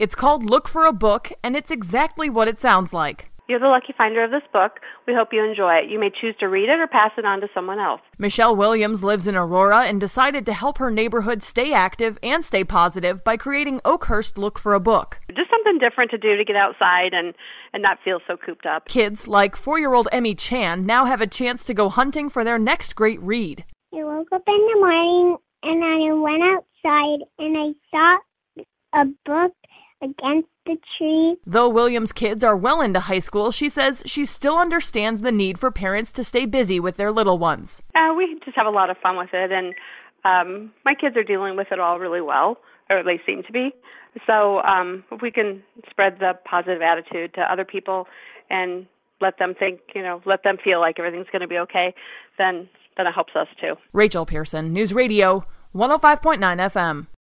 It's called Look for a Book, and it's exactly what it sounds like. You're the lucky finder of this book. We hope you enjoy it. You may choose to read it or pass it on to someone else. Michelle Williams lives in Aurora and decided to help her neighborhood stay active and stay positive by creating Oakhurst Look for a Book. Just something different to do to get outside and not feel so cooped up. Kids like 4-year-old Emmy Chan now have a chance to go hunting for their next great read. I woke up in the morning and I went outside and I saw a book against the tree. Though Williams' kids are well into high school, she says she still understands the need for parents to stay busy with their little ones. We just have a lot of fun with it, and my kids are dealing with it all really well, or they seem to be. So if we can spread the positive attitude to other people and let them think, let them feel like everything's going to be okay, then it helps us too. Rachel Pearson, News Radio 105.9 FM.